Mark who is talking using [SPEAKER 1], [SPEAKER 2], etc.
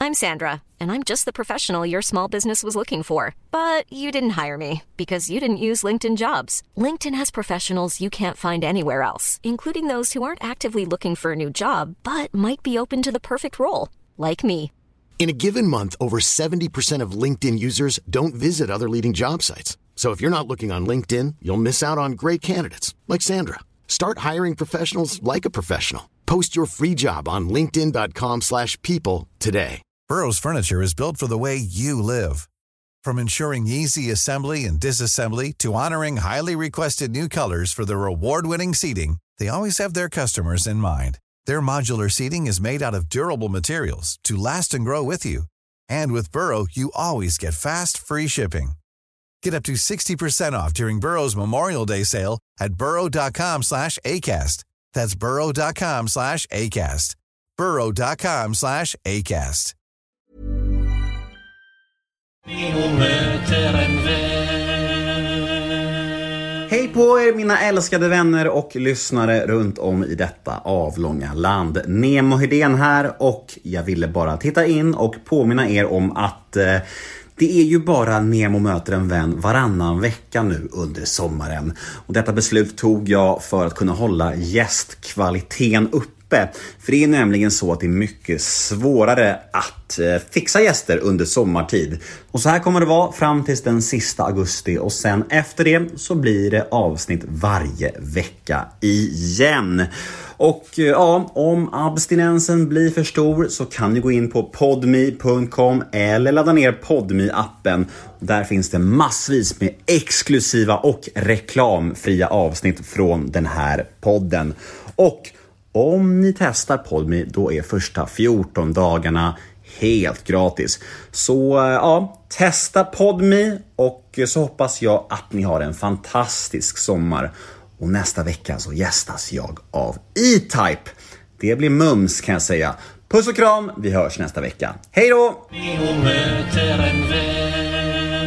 [SPEAKER 1] I'm Sandra, and I'm just the professional your small business was looking for. But you didn't hire me because you didn't use LinkedIn Jobs. LinkedIn has professionals you can't find anywhere else, including those who aren't actively looking for a new job, but might be open to the perfect role, like me.
[SPEAKER 2] In a given month, over 70% of LinkedIn users don't visit other leading job sites. So if you're not looking on LinkedIn, you'll miss out on great candidates like Sandra. Start hiring professionals like a professional. Post your free job on linkedin.com/people today.
[SPEAKER 3] Burrow's furniture is built for the way you live. From ensuring easy assembly and disassembly to honoring highly requested new colors for their award-winning seating, they always have their customers in mind. Their modular seating is made out of durable materials to last and grow with you. And with Burrow, you always get fast, free shipping. Get up to 60% off during Burrow's Memorial Day sale at burrow.com/ACAST. That's burrow.com/ACAST. burrow.com/ACAST.
[SPEAKER 4] Hej på er mina älskade vänner och lyssnare runt om i detta avlånga land. Nemo Hedén här, och jag ville bara titta in och påminna er om att det är ju bara Nemo möter en vän varannan vecka nu under sommaren. Och detta beslut tog jag för att kunna hålla gästkvaliteten uppe. För det är nämligen så att det är mycket svårare att fixa gäster under sommartid. Och så här kommer det vara fram till den sista augusti. Och sen efter det så blir det avsnitt varje vecka igen. Och ja, om abstinensen blir för stor så kan ni gå in på podme.com eller ladda ner Podme-appen. Där finns det massvis med exklusiva och reklamfria avsnitt från den här podden. Och om ni testar Podme, då är första 14 dagarna helt gratis. Så ja, testa Podme, och så hoppas jag att ni har en fantastisk sommar. Och nästa vecka så gästas jag av E-Type. Det blir mums kan jag säga. Puss och kram, vi hörs nästa vecka. Hej då!